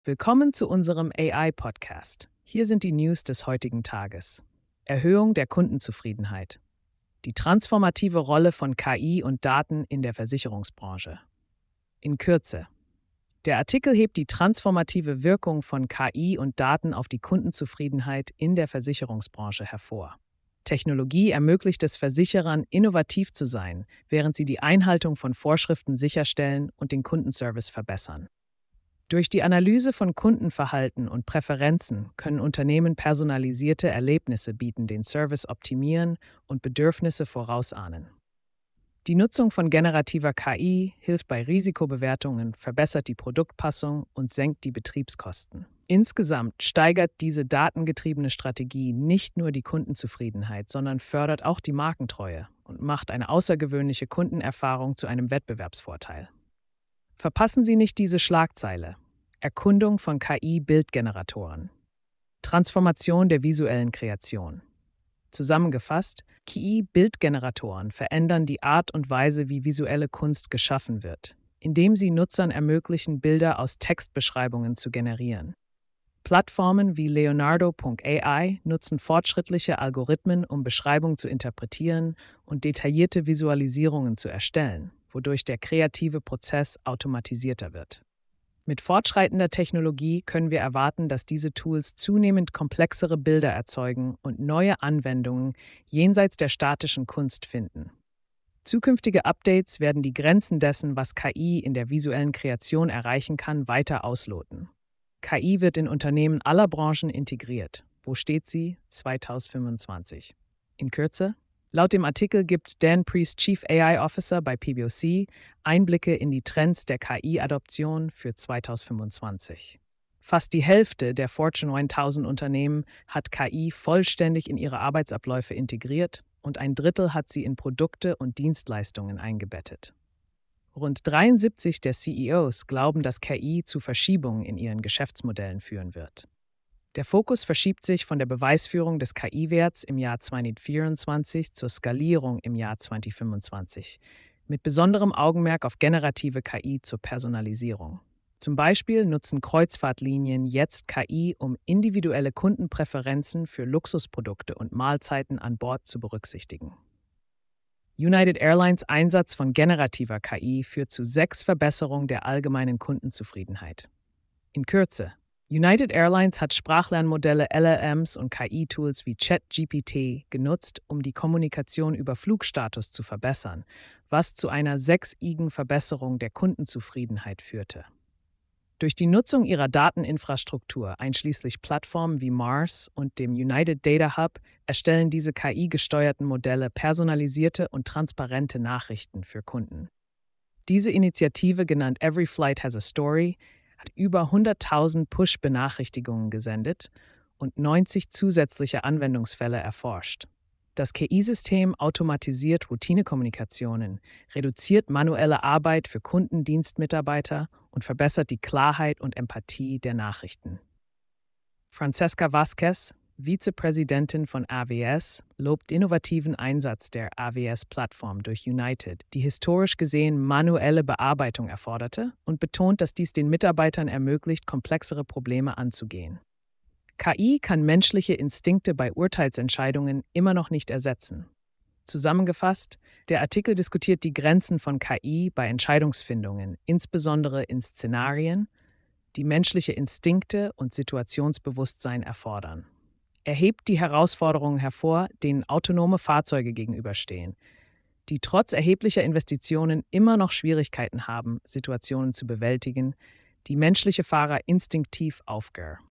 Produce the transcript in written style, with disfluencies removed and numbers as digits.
Willkommen zu unserem AI-Podcast. Hier sind die News des heutigen Tages. Erhöhung der Kundenzufriedenheit. Die transformative Rolle von KI und Daten in der Versicherungsbranche. In Kürze. Der Artikel hebt die transformative Wirkung von KI und Daten auf die Kundenzufriedenheit in der Versicherungsbranche hervor. Technologie ermöglicht es Versicherern, innovativ zu sein, während sie die Einhaltung von Vorschriften sicherstellen und den Kundenservice verbessern. Durch die Analyse von Kundenverhalten und Präferenzen können Unternehmen personalisierte Erlebnisse bieten, den Service optimieren und Bedürfnisse vorausahnen. Die Nutzung von generativer KI hilft bei Risikobewertungen, verbessert die Produktpassung und senkt die Betriebskosten. Insgesamt steigert diese datengetriebene Strategie nicht nur die Kundenzufriedenheit, sondern fördert auch die Markentreue und macht eine außergewöhnliche Kundenerfahrung zu einem Wettbewerbsvorteil. Verpassen Sie nicht diese Schlagzeile. Erkundung von KI-Bildgeneratoren. Transformation der visuellen Kreation. Zusammengefasst, KI-Bildgeneratoren verändern die Art und Weise, wie visuelle Kunst geschaffen wird, indem sie Nutzern ermöglichen, Bilder aus Textbeschreibungen zu generieren. Plattformen wie Leonardo.ai nutzen fortschrittliche Algorithmen, um Beschreibungen zu interpretieren und detaillierte Visualisierungen zu erstellen, wodurch der kreative Prozess automatisierter wird. Mit fortschreitender Technologie können wir erwarten, dass diese Tools zunehmend komplexere Bilder erzeugen und neue Anwendungen jenseits der statischen Kunst finden. Zukünftige Updates werden die Grenzen dessen, was KI in der visuellen Kreation erreichen kann, weiter ausloten. KI wird in Unternehmen aller Branchen integriert. Wo steht sie 2025? In Kürze? Laut dem Artikel gibt Dan Priest, Chief AI Officer bei PwC, Einblicke in die Trends der KI-Adoption für 2025. Fast die Hälfte der Fortune 1000 Unternehmen hat KI vollständig in ihre Arbeitsabläufe integriert und ein Drittel hat sie in Produkte und Dienstleistungen eingebettet. Rund 73 der CEOs glauben, dass KI zu Verschiebungen in ihren Geschäftsmodellen führen wird. Der Fokus verschiebt sich von der Beweisführung des KI-Werts im Jahr 2024 zur Skalierung im Jahr 2025, mit besonderem Augenmerk auf generative KI zur Personalisierung. Zum Beispiel nutzen Kreuzfahrtlinien jetzt KI, um individuelle Kundenpräferenzen für Luxusprodukte und Mahlzeiten an Bord zu berücksichtigen. United Airlines Einsatz von generativer KI führt zu 6 Verbesserungen der allgemeinen Kundenzufriedenheit. In Kürze. United Airlines hat Sprachlernmodelle, LLMs und KI-Tools wie ChatGPT genutzt, um die Kommunikation über Flugstatus zu verbessern, was zu einer 6-igen Verbesserung der Kundenzufriedenheit führte. Durch die Nutzung ihrer Dateninfrastruktur, einschließlich Plattformen wie Mars und dem United Data Hub, erstellen diese KI-gesteuerten Modelle personalisierte und transparente Nachrichten für Kunden. Diese Initiative, genannt Every Flight Has a Story, hat über 100.000 Push-Benachrichtigungen gesendet und 90 zusätzliche Anwendungsfälle erforscht. Das KI-System automatisiert Routinekommunikationen, reduziert manuelle Arbeit für Kundendienstmitarbeiter und verbessert die Klarheit und Empathie der Nachrichten. Francesca Vázquez, Vizepräsidentin von AWS, lobt innovativen Einsatz der AWS-Plattform durch United, die historisch gesehen manuelle Bearbeitung erforderte, und betont, dass dies den Mitarbeitern ermöglicht, komplexere Probleme anzugehen. KI kann menschliche Instinkte bei Urteilsentscheidungen immer noch nicht ersetzen. Zusammengefasst, der Artikel diskutiert die Grenzen von KI bei Entscheidungsfindungen, insbesondere in Szenarien, die menschliche Instinkte und Situationsbewusstsein erfordern. Er hebt die Herausforderungen hervor, denen autonome Fahrzeuge gegenüberstehen, die trotz erheblicher Investitionen immer noch Schwierigkeiten haben, Situationen zu bewältigen, die menschliche Fahrer instinktiv aufgeben.